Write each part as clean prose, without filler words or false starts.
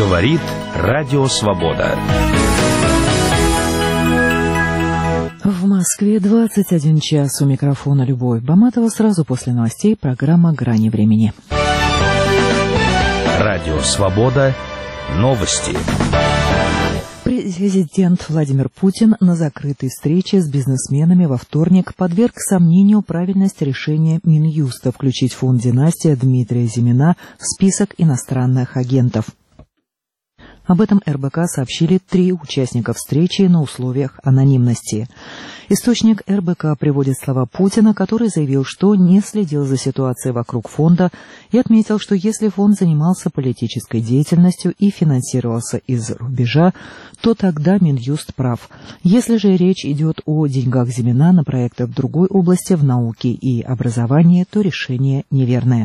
Говорит Радио Свобода. В Москве 21 час. У микрофона Любовь Баматова. Сразу после новостей программа «Грани времени». Радио Свобода. Новости. Президент Владимир Путин на закрытой встрече с бизнесменами во вторник подверг сомнению правильность решения Минюста включить фонд «Династия» Дмитрия Зимина в список иностранных агентов. Об этом РБК сообщили 3 участника встречи на условиях анонимности. Источник РБК приводит слова Путина, который заявил, что не следил за ситуацией вокруг фонда и отметил, что если фонд занимался политической деятельностью и финансировался из-за рубежа, то тогда Минюст прав. Если же речь идет о деньгах Зимина на проекты в другой области, в науке и образовании, то решение неверное.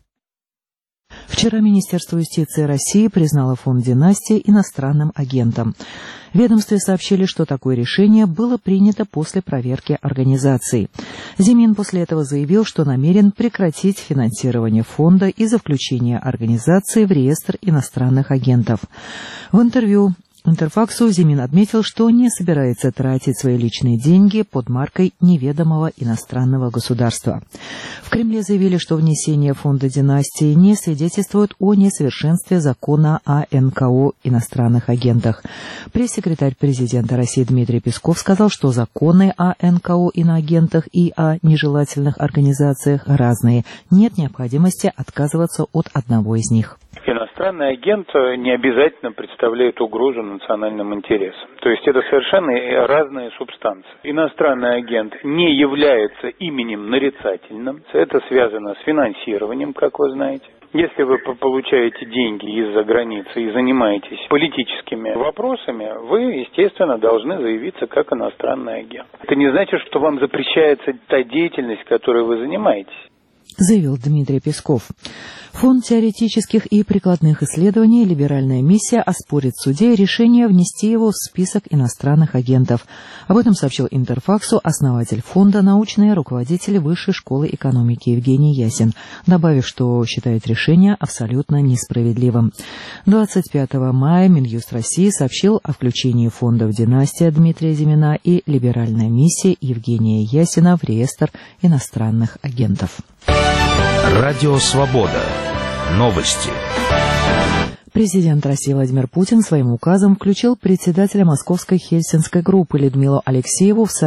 Вчера Министерство юстиции России признало фонд «Династия» иностранным агентом. В ведомстве сообщили, что такое решение было принято после проверки организации. Зимин после этого заявил, что намерен прекратить финансирование фонда из-за включения организации в реестр иностранных агентов. В интервью Интерфаксу Зимин отметил, что не собирается тратить свои личные деньги под маркой неведомого иностранного государства. В Кремле заявили, что внесение фонда «Династии» не свидетельствует о несовершенстве закона о НКО иностранных агентах. Пресс-секретарь президента России Дмитрий Песков сказал, что законы о НКО иноагентах и о нежелательных организациях разные. Нет необходимости отказываться от одного из них. Иностранный агент не обязательно представляет угрозу национальным интересам. То есть это совершенно разные субстанции. Иностранный агент не является именем нарицательным. Это связано с финансированием, как вы знаете. Если вы получаете деньги из-за границы и занимаетесь политическими вопросами, вы, естественно, должны заявиться как иностранный агент. Это не значит, что вам запрещается та деятельность, которой вы занимаетесь, заявил Дмитрий Песков. Фонд теоретических и прикладных исследований «Либеральная миссия» оспорит в суде решение внести его в список иностранных агентов. Об этом сообщил Интерфаксу основатель фонда, научный руководитель Высшей школы экономики Евгений Ясин, добавив, что считает решение абсолютно несправедливым. 25 мая Минюст России сообщил о включении фондов «Династия» Дмитрия Зимина и «Либеральная миссия» Евгения Ясина в реестр иностранных агентов. Радио Свобода. Новости. Президент России Владимир Путин своим указом включил председателя Московской Хельсинской группы Людмилу Алексееву в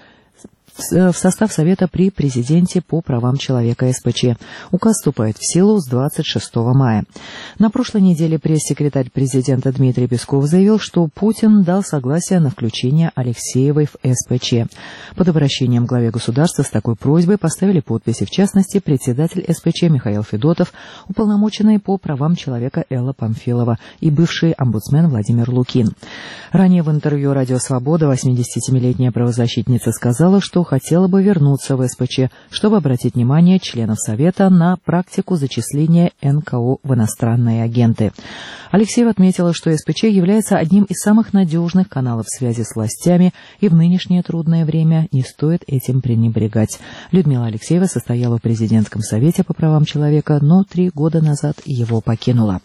состав Совета при президенте по правам человека СПЧ. Указ вступает в силу с 26 мая. На прошлой неделе пресс-секретарь президента Дмитрий Песков заявил, что Путин дал согласие на включение Алексеевой в СПЧ. Под обращением к главе государства с такой просьбой поставили подписи, в частности, председатель СПЧ Михаил Федотов, уполномоченный по правам человека Элла Памфилова и бывший омбудсмен Владимир Лукин. Ранее в интервью «Радио Свобода» 87-летняя правозащитница сказала, что хотела бы вернуться в СПЧ, чтобы обратить внимание членов Совета на практику зачисления НКО в иностранные агенты. Алексеева отметила, что СПЧ является одним из самых надежных каналов связи с властями, и в нынешнее трудное время не стоит этим пренебрегать. Людмила Алексеева состояла в президентском совете по правам человека, но 3 года назад его покинула.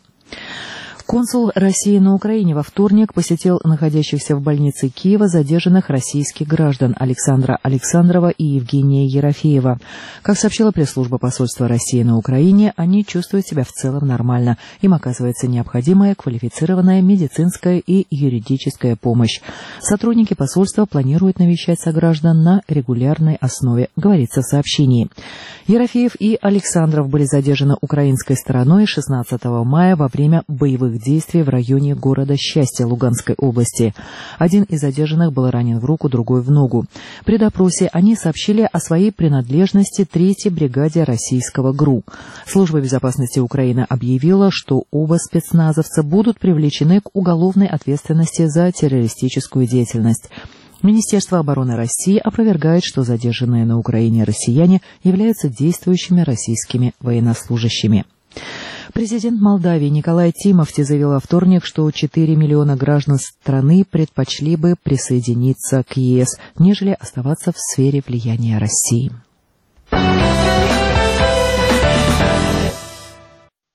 Консул России на Украине во вторник посетил находящихся в больнице Киева задержанных российских граждан Александра Александрова и Евгения Ерофеева. Как сообщила пресс-служба посольства России на Украине, они чувствуют себя в целом нормально. Им оказывается необходимая квалифицированная медицинская и юридическая помощь. Сотрудники посольства планируют навещать сограждан на регулярной основе, говорится в сообщении. Ерофеев и Александров были задержаны украинской стороной 16 мая во время боевых действий в районе города Счастье Луганской области. Один из задержанных был ранен в руку, другой в ногу. При допросе они сообщили о своей принадлежности 3-й бригаде российского ГРУ. Служба безопасности Украины объявила, что оба спецназовца будут привлечены к уголовной ответственности за террористическую деятельность. Министерство обороны России опровергает, что задержанные на Украине россияне являются действующими российскими военнослужащими. Президент Молдавии Николай Тимофти заявил во вторник, что 4 миллиона граждан страны предпочли бы присоединиться к ЕС, нежели оставаться в сфере влияния России.